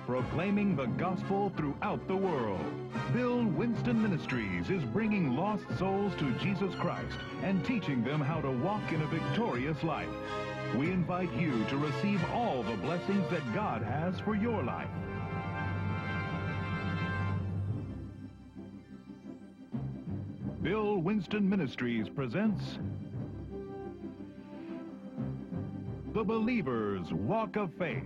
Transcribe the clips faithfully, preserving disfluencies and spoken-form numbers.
proclaiming the gospel throughout the world. Bill Winston Ministries is bringing lost souls to Jesus Christ and teaching them how to walk in a victorious life. We invite you to receive all the blessings that God has for your life. Bill Winston Ministries presents The Believer's Walk of Faith.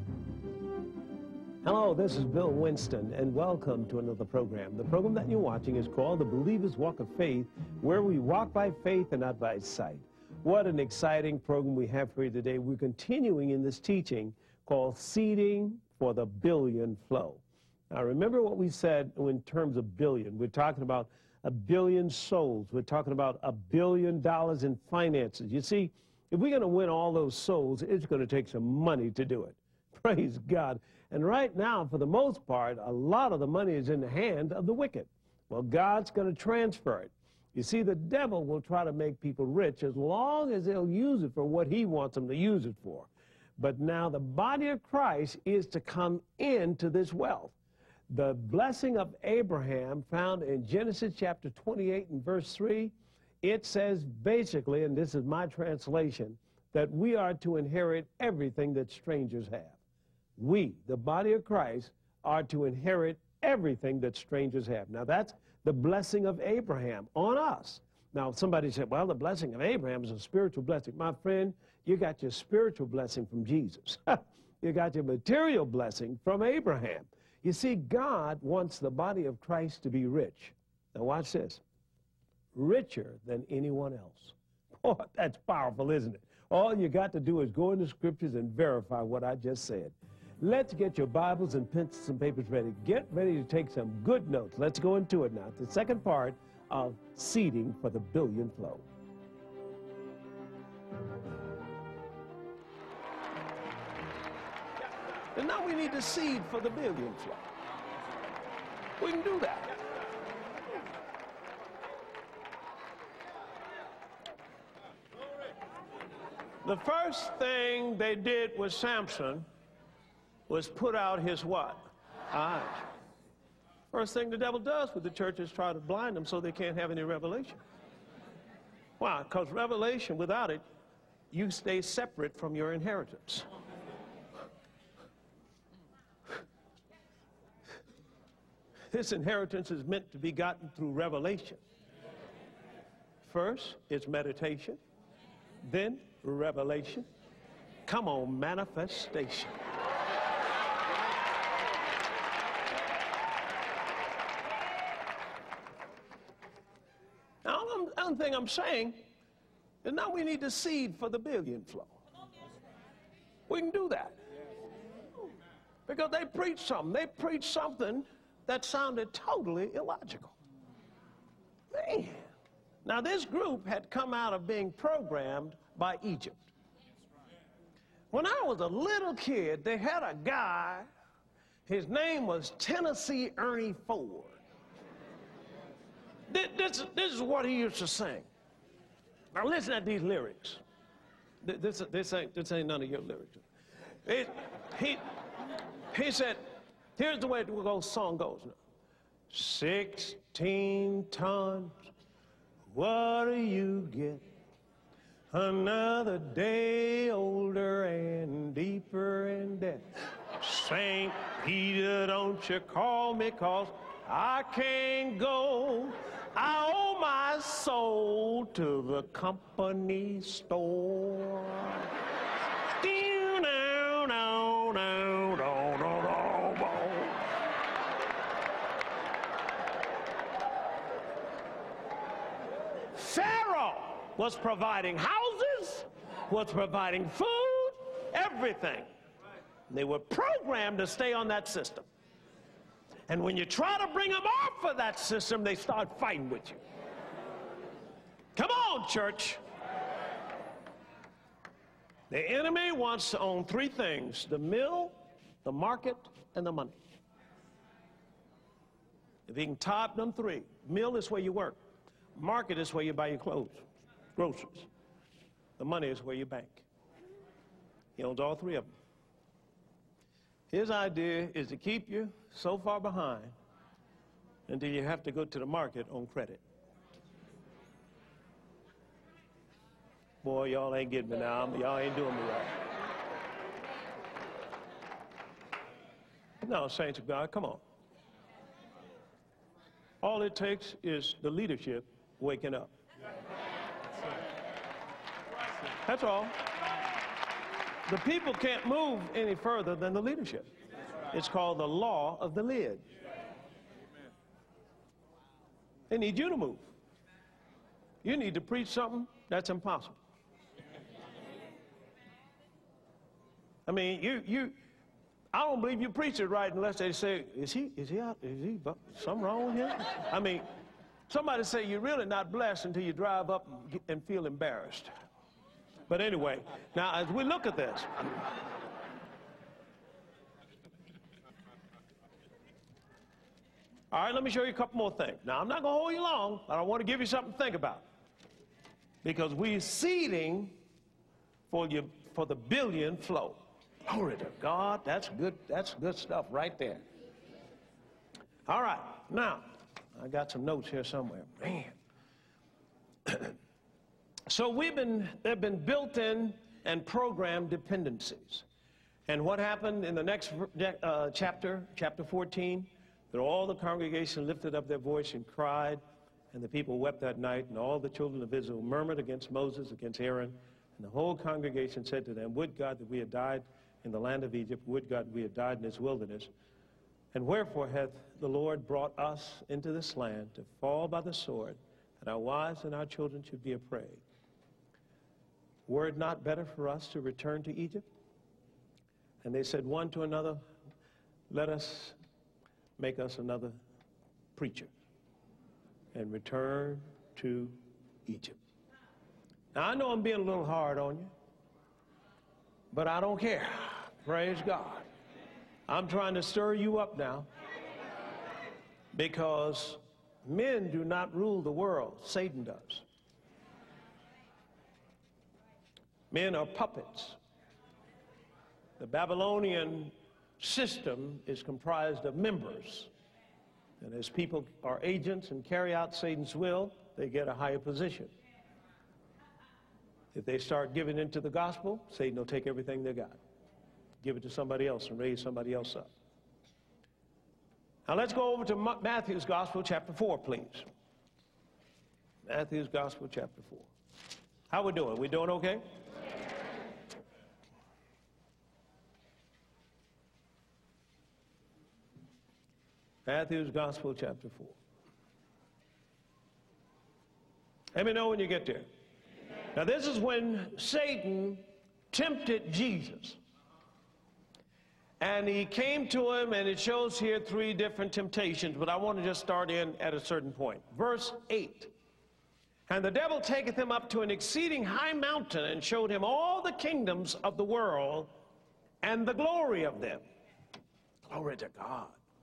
Hello, this is Bill Winston, and welcome to another program. The program that you're watching is called The Believer's Walk of Faith, where we walk by faith and not by sight. What an exciting program we have for you today. We're continuing in this teaching called Seeding for the Billion Flow. Now, remember what we said in terms of billion. We're talking about a billion souls. We're talking about a billion dollars in finances. You see, if we're going to win all those souls, it's going to take some money to do it. Praise God. And right now, for the most part, a lot of the money is in the hand of the wicked. Well, God's going to transfer it. You see, the devil will try to make people rich as long as they'll use it for what he wants them to use it for. But now the body of Christ is to come into this wealth. The blessing of Abraham found in Genesis chapter twenty-eight and verse three, it says basically, and this is my translation, that we are to inherit everything that strangers have. We, the body of Christ, are to inherit everything that strangers have. Now, that's the blessing of Abraham on us. Now, somebody said, well, the blessing of Abraham is a spiritual blessing. My friend, you got your spiritual blessing from Jesus. You got your material blessing from Abraham. You see, God wants the body of Christ to be rich. Now, watch this. Richer than anyone else. Oh, that's powerful, isn't it? All you got to do is go in the scriptures and verify what I just said. Let's get your Bibles and pencils and papers ready. Get ready to take some good notes. Let's go into it now. The second part of Seeding for the Billion Flow. And now we need to seed for the billion flow. We can do that. The first thing they did with Samson was put out his what? Eyes. First thing the devil does with the church is try to blind them so they can't have any revelation. Why? Because revelation, without it, you stay separate from your inheritance. This inheritance is meant to be gotten through revelation. First, it's meditation. Then, revelation. Come on, manifestation. Now, one thing I'm saying is now we need to seed for the billion flow. We can do that. Because they preached something. They preached something that sounded totally illogical. Man. Now, this group had come out of being programmed by Egypt. When I was a little kid, they had a guy, his name was Tennessee Ernie Ford. This, this, this is what he used to sing. Now, listen at these lyrics. This, this, ain't, this ain't none of your lyrics. It, he, he said, here's the way the song goes now. Sixteen tons, what do you get? Another day older and deeper in debt. Saint Peter, don't you call me, 'cause I can't go. I owe my soul to the company store. Pharaoh was providing houses, was providing food, everything. They were programmed to stay on that system. And when you try to bring them off of that system, they start fighting with you. Come on, church. The enemy wants to own three things: the mill, the market, and the money. If he can top them three, mill is where you work. Market is where you buy your clothes, groceries. The money is where you bank. He owns all three of them. His idea is to keep you so far behind until you have to go to the market on credit. Boy, y'all ain't getting me now. Y'all ain't doing me right. No, saints of God, come on. All it takes is the leadership waking up. That's all. The people can't move any further than the leadership. It's called the law of the lid. They need you to move. You need to preach something that's impossible. I mean, you, you, I don't believe you preach it right unless they say, is he, is he out, is he, something wrong with him? I mean, somebody say you're really not blessed until you drive up and, get, and feel embarrassed. But anyway, now as we look at this, all right, let me show you a couple more things. Now, I'm not going to hold you long, but I want to give you something to think about. Because we're seeding for, you, for the billion flow. Glory to God. That's good, that's good stuff right there. All right. Now, I got some notes here somewhere. Man. So we've been, there have been built-in and programmed dependencies. And what happened in the next uh, chapter, chapter fourteen, that all the congregation lifted up their voice and cried, and the people wept that night, and all the children of Israel murmured against Moses, against Aaron, and the whole congregation said to them, would God that we had died in the land of Egypt, would God we had died in this wilderness. And wherefore hath the Lord brought us into this land to fall by the sword, that our wives and our children should be a prey? Were it not better for us to return to Egypt? And they said one to another, let us make us another preacher and return to Egypt. Now, I know I'm being a little hard on you, but I don't care. Praise God. I'm trying to stir you up now, because men do not rule the world. Satan does. Men are puppets. The Babylonian system is comprised of members. And as people are agents and carry out Satan's will, they get a higher position. If they start giving into the gospel, Satan will take everything they got, give it to somebody else and raise somebody else up. Now let's go over to Matthew's Gospel, chapter four, please. Matthew's Gospel, chapter four. How we doing? We doing okay? Matthew's Gospel, chapter four. Let me know when you get there. Now, this is when Satan tempted Jesus. And he came to him, and it shows here three different temptations, but I want to just start in at a certain point. Verse eight. And the devil taketh him up to an exceeding high mountain, and showed him all the kingdoms of the world and the glory of them. Glory to God.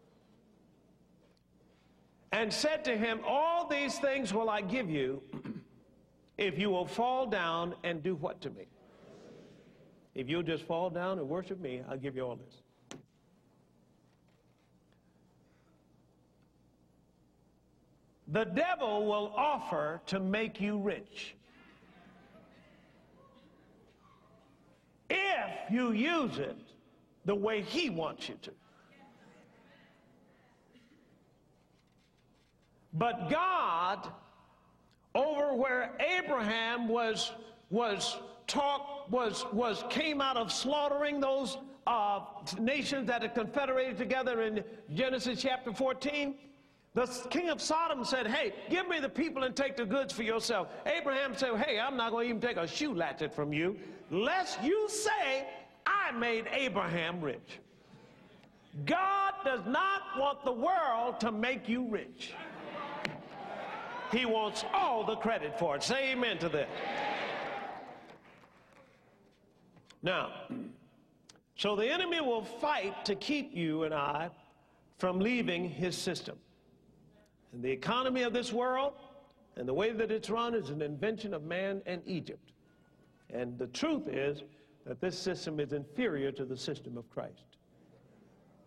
And said to him, all these things will I give you if you will fall down and do what to me? If you'll just fall down and worship me, I'll give you all this. The devil will offer to make you rich if you use it the way he wants you to. But God, over where Abraham was was taught was was came out of slaughtering those uh, nations that had confederated together in Genesis chapter fourteen, the king of Sodom said, hey, give me the people and take the goods for yourself. Abraham said, hey, I'm not going to even take a shoe latchet from you, lest you say I made Abraham rich. God does not want the world to make you rich. He wants all the credit for it. Say amen to that. Now, so the enemy will fight to keep you and I from leaving his system. And the economy of this world and the way that it's run is an invention of man and Egypt. And the truth is that this system is inferior to the system of Christ.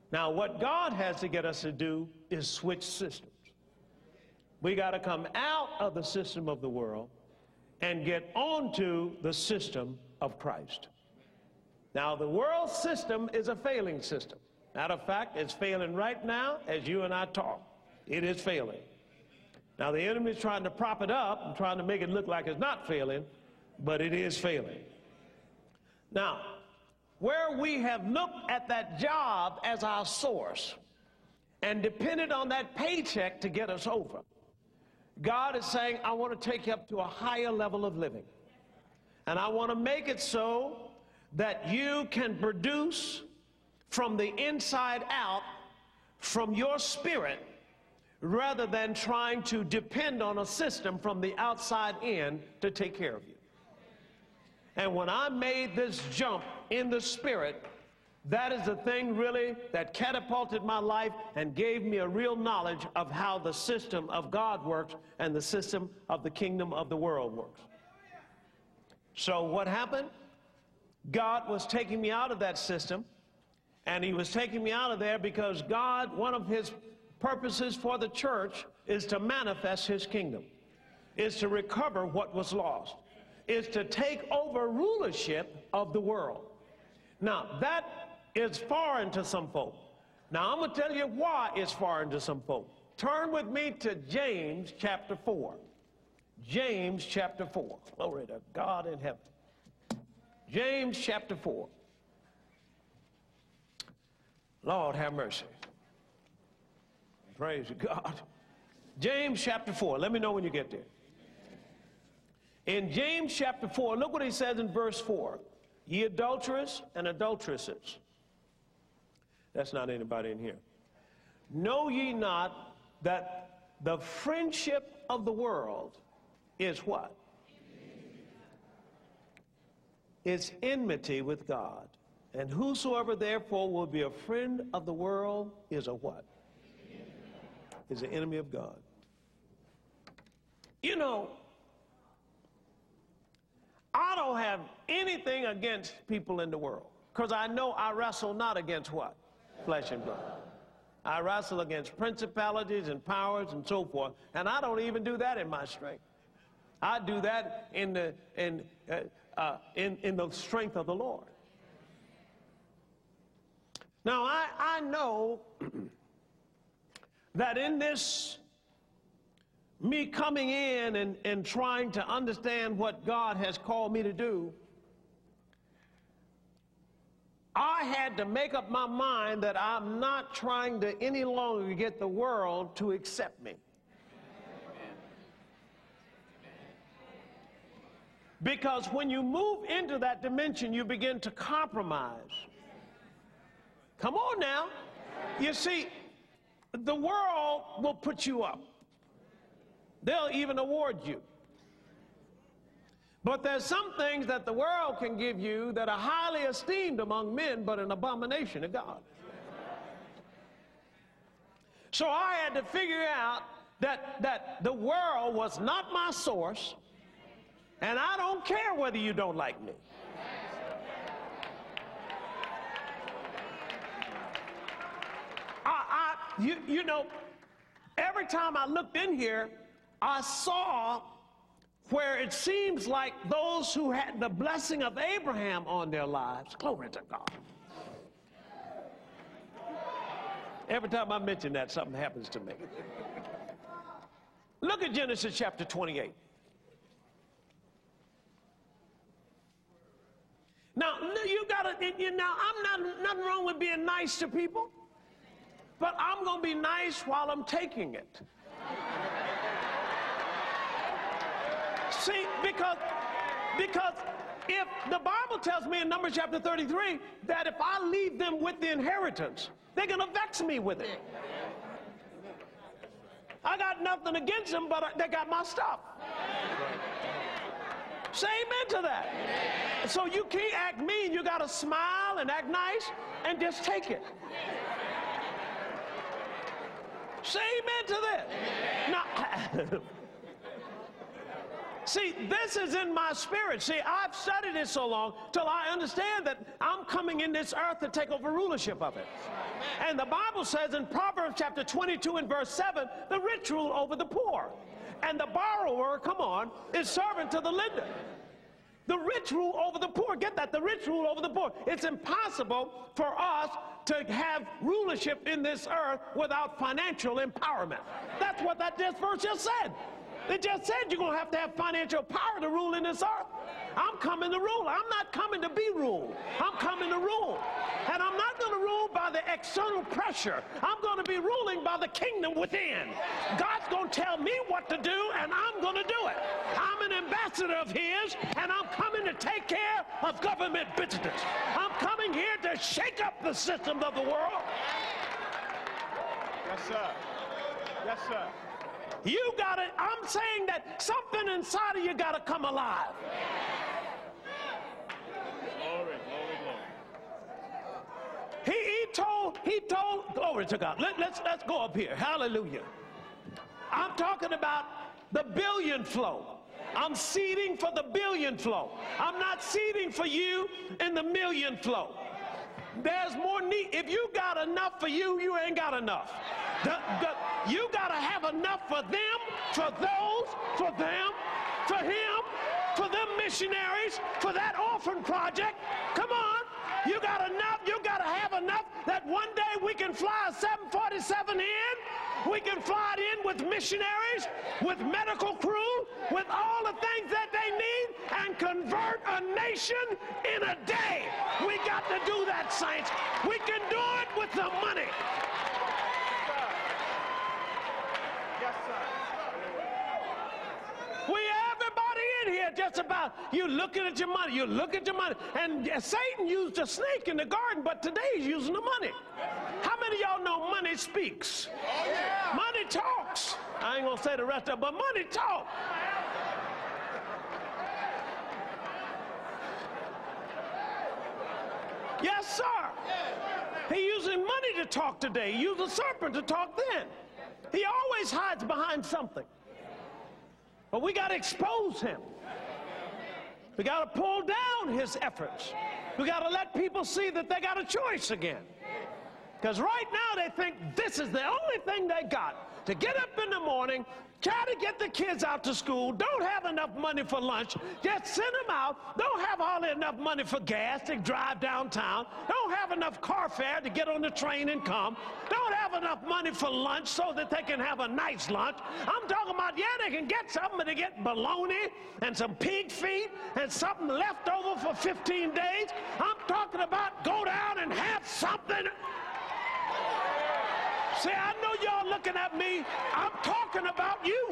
Now, what God has to get us to do is switch systems. We got to come out of the system of the world and get onto the system of Christ. Now, the world system is a failing system. Matter of fact, it's failing right now as you and I talk. It is failing. Now, the enemy is trying to prop it up and trying to make it look like it's not failing, but it is failing. Now, where we have looked at that job as our source and depended on that paycheck to get us over, God is saying, I want to take you up to a higher level of living. And I want to make it so that you can produce from the inside out, from your spirit, rather than trying to depend on a system from the outside in to take care of you. And when I made this jump in the spirit, that is the thing really that catapulted my life and gave me a real knowledge of how the system of God works and the system of the kingdom of the world works. So what happened? God was taking me out of that system, and he was taking me out of there because God, one of his purposes for the church is to manifest his kingdom, is to recover what was lost, is to take over rulership of the world. Now, that is foreign to some folk. Now, I'm going to tell you why it's foreign to some folk. Turn with me to James chapter four. James chapter four. Glory to God in heaven. James chapter four. Lord have mercy. Praise God. James chapter four. Let me know when you get there. In James chapter four, look what he says in verse four. Ye adulterers and adulteresses. That's not anybody in here. Know ye not that the friendship of the world is what? It's enmity with God. And whosoever therefore will be a friend of the world is a what? Is an enemy of God. You know, I don't have anything against people in the world, because I know I wrestle not against what? Flesh and blood. I wrestle against principalities and powers and so forth, and I don't even do that in my strength. I do that in the in uh, uh, in in the strength of the Lord. Now I I know that in this, me coming in and, and trying to understand what God has called me to do, I had to make up my mind that I'm not trying to any longer get the world to accept me. Because when you move into that dimension, you begin to compromise. Come on now. You see, the world will put you up. They'll even award you. But there's some things that the world can give you that are highly esteemed among men, but an abomination to God. So I had to figure out that, that the world was not my source, and I don't care whether you don't like me. I, I, you, you know, every time I looked in here, I saw where it seems like those who had the blessing of Abraham on their lives, glory to God. Every time I mention that, something happens to me. Look at Genesis chapter twenty-eight. Now, you gotta, you, now, I'm not, nothing wrong with being nice to people, but I'm gonna be nice while I'm taking it. See, because, because if the Bible tells me in Numbers chapter thirty-three that if I leave them with the inheritance, they're going to vex me with it. I got nothing against them, but they got my stuff. Say amen to that. So you can't act mean. You got to smile and act nice and just take it. Say amen to that. Now, See, this is in my spirit. See, I've studied it so long till I understand that I'm coming in this earth to take over rulership of it. And the Bible says in Proverbs chapter twenty-two and verse seven, the rich rule over the poor. And the borrower, come on, is servant to the lender. The rich rule over the poor. Get that? The rich rule over the poor. It's impossible for us to have rulership in this earth without financial empowerment. That's what that this verse just said. It just said you're going to have to have financial power to rule in this earth. I'm coming to rule. I'm not coming to be ruled. I'm coming to rule. And I'm not going to rule by the external pressure. I'm going to be ruling by the kingdom within. God's going to tell me what to do, and I'm going to do it. I'm an ambassador of his, and I'm coming to take care of government business. I'm coming here to shake up the systems of the world. Yes, sir. Yes, sir. You got it. I'm saying that something inside of you got to come alive. Glory, glory, glory. He, he told, he told, glory to God. Let, let's, let's go up here. Hallelujah. I'm talking about the billion flow. I'm seeding for the billion flow. I'm not seeding for you in the million flow. There's more need. If you got enough for you, you ain't got enough. The, the, you got to have enough for them, for those, for them, for him, for them missionaries, for that orphan project. Come on. You got enough. You got to have enough that one day we can fly a seven forty-seven in. We can fly it in with missionaries, with medical crew, with all the things that they need, and convert a nation in a day. We got to do that, saints. We can do it with the money. Yes, sir. We, everybody in here, just about, you looking at your money, you look at your money. And Satan used the snake in the garden, but today he's using the money. How many of y'all know money speaks? Oh, yeah. Money talks. I ain't gonna say the rest of it, but money talks. Yes, sir. He using money to talk today. He used a serpent to talk then. He always hides behind something. But we got to expose him. We got to pull down his efforts. We got to let people see that they got a choice again. Because right now they think this is the only thing they got. To get up in the morning, try to get the kids out to school, don't have enough money for lunch, just send them out, don't have hardly enough money for gas to drive downtown, don't have enough car fare to get on the train and come, don't have enough money for lunch so that they can have a nice lunch. I'm talking about, yeah, they can get something, but they get bologna and some pig feet and something left over for fifteen days. I'm talking about go down and have something. See, I know y'all looking at me. I'm talking about you.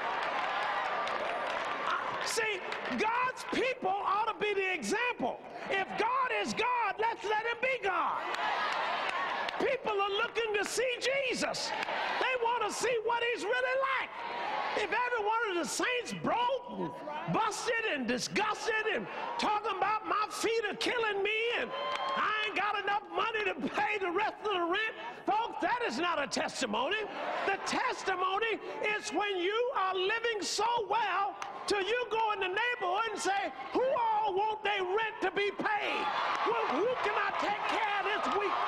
See, God's people ought to be the example. If God is God, let's let him be God. People are looking to see Jesus. They want to see what he's really like. If every one of the saints broke and busted and disgusted and talking about my feet are killing me and I ain't got enough money to pay the rest of the rent, folks, that is not a testimony. The testimony is when you are living so well till you go in the neighborhood and say, who all want their rent to be paid? Well, who can I take care of this week?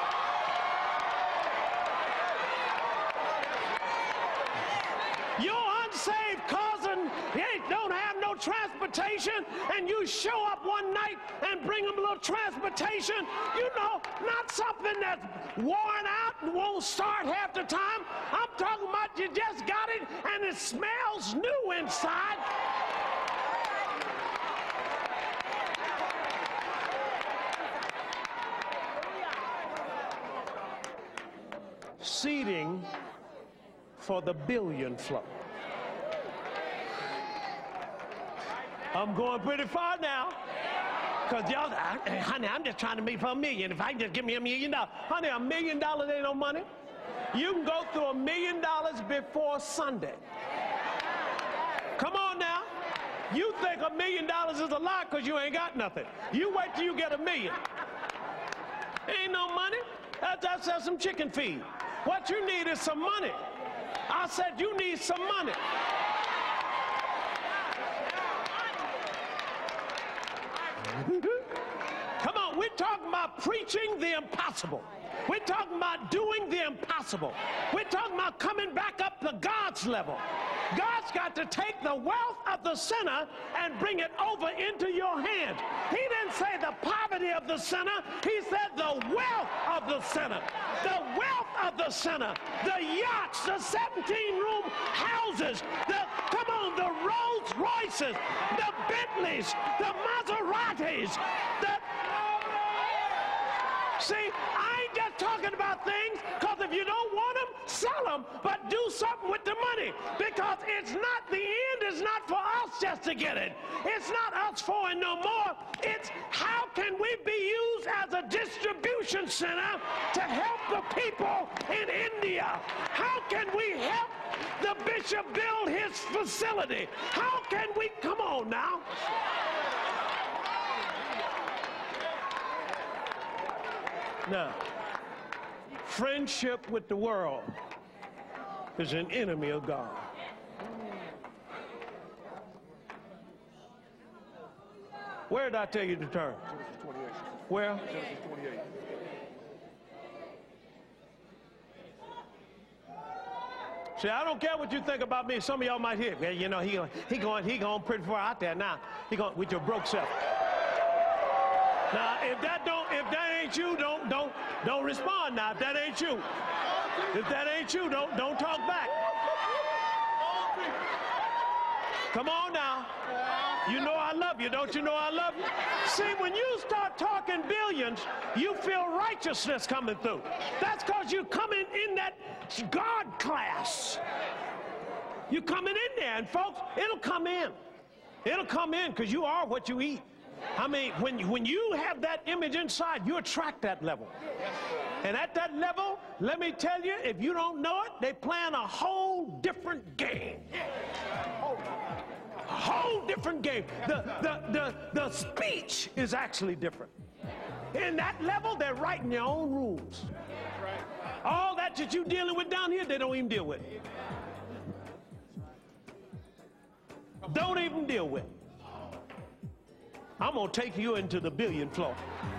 You're unsaved cousin, you don't have no transportation, and you show up one night and bring them a little transportation, you know, not something that's worn out and won't start half the time. I'm talking about you just got it and it smells new inside. Seeding for the billion flow. I'm going pretty far now. Because y'all, I, honey, I'm just trying to make for a million. If I can just give me a million dollars. Honey, a million dollars ain't no money. You can go through a million dollars before Sunday. Come on now. You think a million dollars is a lot because you ain't got nothing. You wait till you get a million. Ain't no money. That's, that's, that's some chicken feed. What you need is some money. I said you need some money. Come on, we're talking about preaching the impossible. We're talking about doing the impossible. We're talking about coming back up to God's level. God's got to take the wealth of the sinner and bring it over into your hands. He didn't say the poverty of the sinner. He said the wealth of the sinner. The wealth of the sinner. The yachts, the seventeen-room houses, the, come on, the Rolls Royces, the Bentleys, the Maseratis, the... See, I ain't just talking about things, because if you don't want them, sell them, but do something with the money. Because it's not, the end is not for us just to get it. It's not us for it no more. It's how can we be used as a distribution center to help the people in India? How can we help the bishop build his facility? How can we, come on now. Now, friendship with the world is an enemy of God. Where did I tell you to turn? Genesis twenty-eight. Where? Genesis twenty-eight. See, I don't care what you think about me. Some of y'all might hear, well, you know, he he going he going pretty far out there now. He going with your broke self. Now, if that don't, if that ain't you, don't, don't, don't respond now. If that ain't you, if that ain't you, don't, don't talk back. Come on now. You know I love you, don't you know I love you? See, when you start talking billions, you feel righteousness coming through. That's because you're coming in that God class. You're coming in there, and folks, it'll come in. It'll come in because you are what you eat. I mean, when, when you have that image inside, you attract that level. And at that level, let me tell you, if you don't know it, they're playing a whole different game. A whole different game. The, the, the, the speech is actually different. In that level, they're writing their own rules. All that that you're dealing with down here, they don't even deal with. Don't even deal with. I'm going to take you into the billion floor.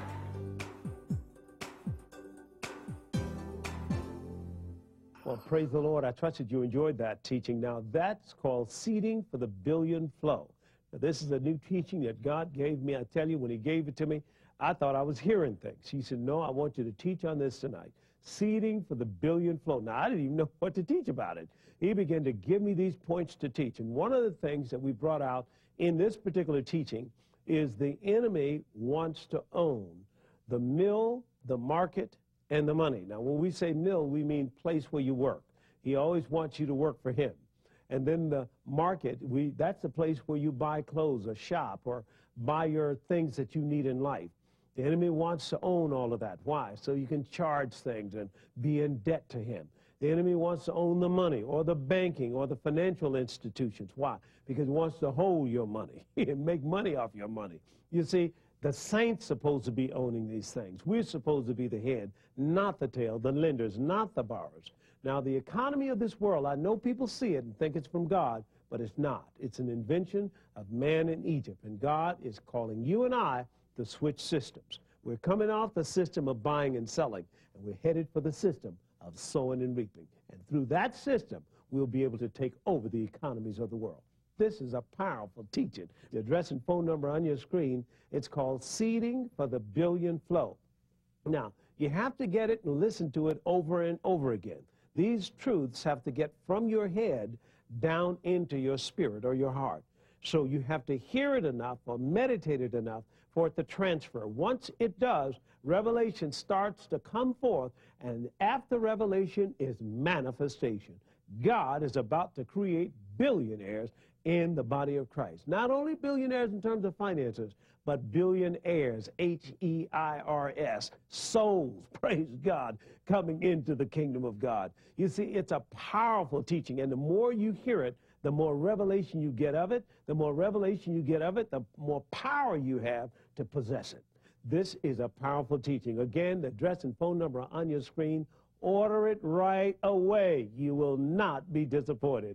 Well, praise the Lord. I trust that you enjoyed that teaching. Now, that's called Seeding for the Billion Flow. Now, this is a new teaching that God gave me. I tell you, when he gave it to me, I thought I was hearing things. He said, no, I want you to teach on this tonight. Seeding for the Billion Flow. Now, I didn't even know what to teach about it. He began to give me these points to teach. And one of the things that we brought out in this particular teaching is the enemy wants to own the mill, the market, and the money. Now, when we say mill, we mean place where you work. He always wants you to work for him. And then the market, we that's the place where you buy clothes or shop or buy your things that you need in life. The enemy wants to own all of that. Why? So you can charge things and be in debt to him. The enemy wants to own the money or the banking or the financial institutions. Why? Because he wants to hold your money and make money off your money. You see, the saints supposed to be owning these things. We're supposed to be the head, not the tail, the lenders, not the borrowers. Now, the economy of this world, I know people see it and think it's from God, but it's not. It's an invention of man in Egypt, and God is calling you and I to switch systems. We're coming off the system of buying and selling, and we're headed for the system of sowing and reaping. And through that system, we'll be able to take over the economies of the world. This is a powerful teaching. The address and phone number on your screen, it's called Seeding for the Billion Flow. Now, you have to get it and listen to it over and over again. These truths have to get from your head down into your spirit or your heart. So you have to hear it enough or meditate it enough for it to transfer. Once it does, revelation starts to come forth, and after revelation is manifestation. God is about to create billionaires in the body of Christ. Not only billionaires in terms of finances, but billionaires, H E I R S, souls, praise God, coming into the kingdom of God. You see, it's a powerful teaching, and the more you hear it, the more revelation you get of it, the more revelation you get of it, the more power you have to possess it. This is a powerful teaching. Again, the address and phone number are on your screen. Order it right away. You will not be disappointed.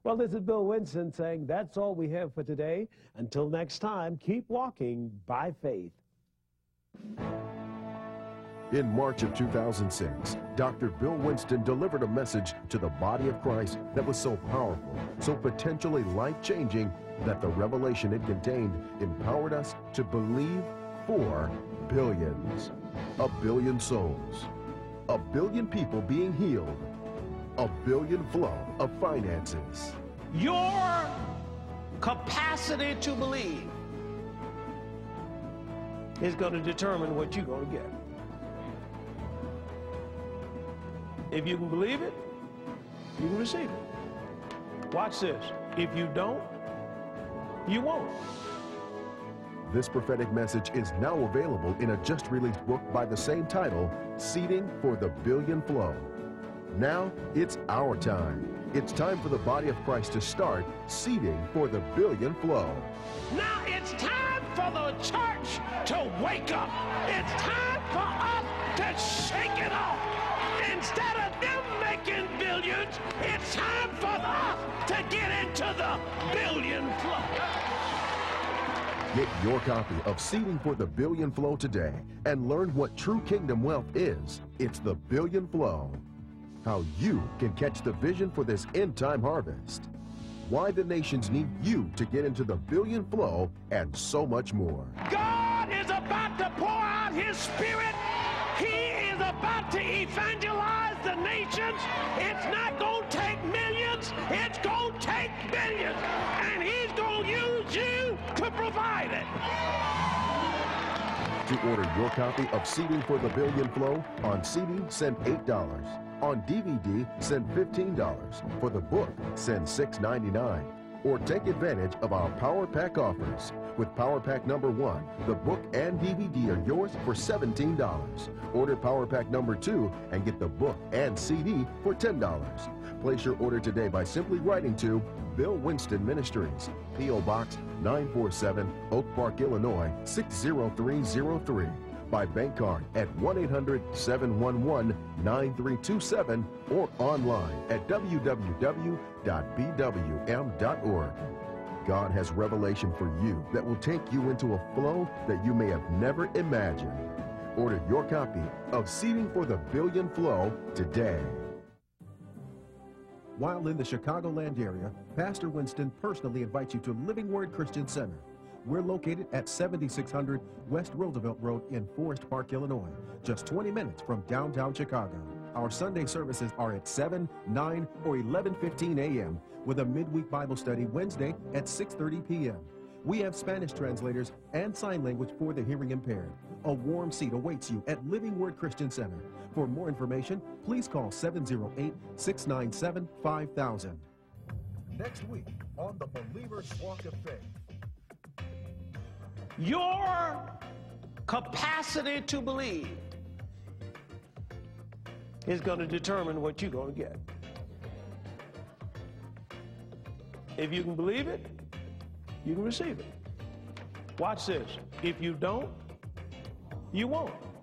Well, this is Bill Winston saying that's all we have for today. Until next time, keep walking by faith. In March of two thousand six, Doctor Bill Winston delivered a message to the body of Christ that was so powerful, so potentially life-changing, that the revelation it contained empowered us to believe for billions. A billion souls. A billion people being healed. A billion flow of finances. Your capacity to believe is going to determine what you're going to get. If you can believe it, you can receive it. Watch this. If you don't, you won't. This prophetic message is now available in a just-released book by the same title, Seeding for the Billion Flow. Now, it's our time. It's time for the body of Christ to start seeding for the billion flow. Now it's time for the church to wake up. It's time for us to shake it off. Instead of them making billions, it's time for us to get into the billion flow. Get your copy of Seeding for the Billion Flow today and learn what true kingdom wealth is. It's the Billion Flow. How you can catch the vision for this end-time harvest. Why the nations need you to get into the billion flow, and so much more. God is about to pour out His Spirit. He is about to evangelize the nations. It's not going to take millions. It's going to take billions. And He's going to use you to provide it. To order your copy of Seeding for the Billion Flow, on C D, send eight dollars. On D V D, send fifteen dollars. For the book, send six ninety-nine. Or take advantage of our Power Pack offers. With Power Pack number one, the book and D V D are yours for seventeen dollars. Order Power Pack number two and get the book and C D for ten dollars. Place your order today by simply writing to Bill Winston Ministries, P O Box nine four seven, Oak Park, Illinois six zero three zero three. By bank card at one eight hundred, seven one one, nine three two seven or online at w w w dot b w m dot org. God has revelation for you that will take you into a flow that you may have never imagined. Order your copy of Seeding for the Billion Flow today. While in the Chicagoland area, Pastor Winston personally invites you to Living Word Christian Center. We're located at seventy-six hundred West Roosevelt Road in Forest Park, Illinois, just twenty minutes from downtown Chicago. Our Sunday services are at seven, nine, or eleven fifteen a m with a midweek Bible study Wednesday at six thirty p m We have Spanish translators and sign language for the hearing impaired. A warm seat awaits you at Living Word Christian Center. For more information, please call seven zero eight, six nine seven, five thousand. Next week on the Believer's Walk of Faith. Your capacity to believe is going to determine what you're going to get. If you can believe it, you can receive it. Watch this. If you don't, you won't.